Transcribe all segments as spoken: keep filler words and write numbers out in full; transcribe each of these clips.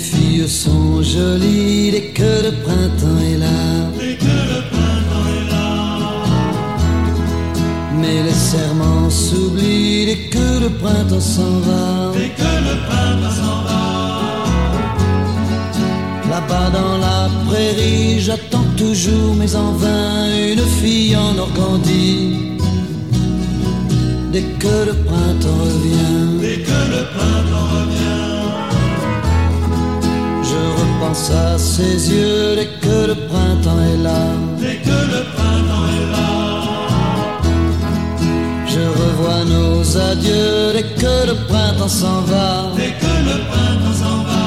filles sont jolies dès que le printemps est là. Dès que le printemps est là. Mais les serments s'oublient dès que le printemps s'en va. Dès que le printemps s'en va. Là-bas dans la prairie, j'attends toujours, mais en vain, une fille en Organdie. Dès que le printemps revient. Dès que le printemps revient. Je repense à ses yeux dès que le printemps est là. Dès que le printemps est là. Je revois nos adieux dès que le printemps s'en va. Dès que le printemps s'en va.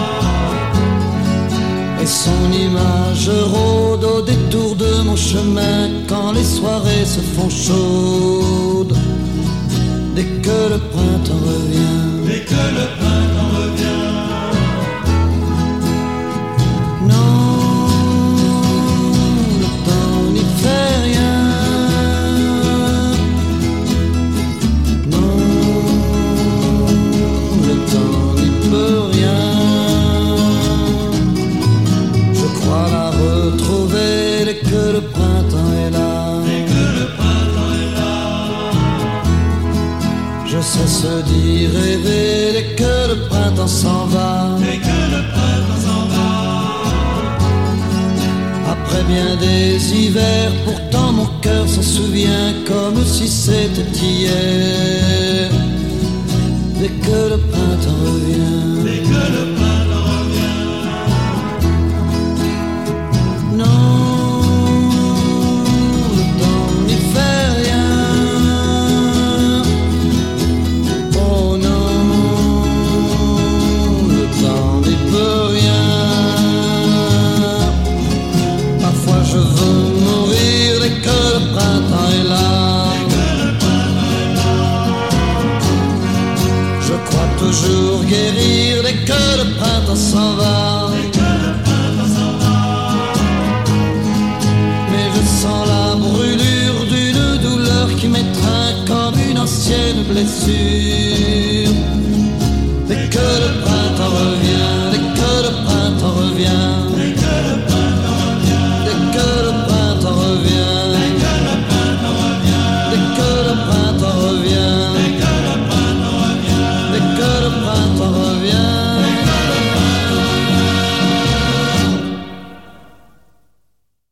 Et son image rôde au détour de mon chemin quand les soirées se font chaudes. Dès que le printemps revient. Dès que le printemps revient. Non, le temps n'y fait rien. Non, le temps n'y peut rien. Je crois la retrouver dès que le printemps est là. Dès que le printemps est là. Je cesse d'y rêver dès que le printemps s'en va. Dès que le printemps s'en va. Après bien des hivers, pourtant mon cœur s'en souvient comme si c'était hier. Dès que le printemps revient. Dès que le printemps revient. Non, le temps n'y fait rien. Oh non, le temps n'y peut rien. Parfois je veux mourir dès que le printemps est là. Dès que le printemps est là. Je crois toujours guérir dès que le printemps s'en va. Dès que le printemps s'en va. Mais je sens la brûlure d'une douleur qui m'étreint comme une ancienne blessure.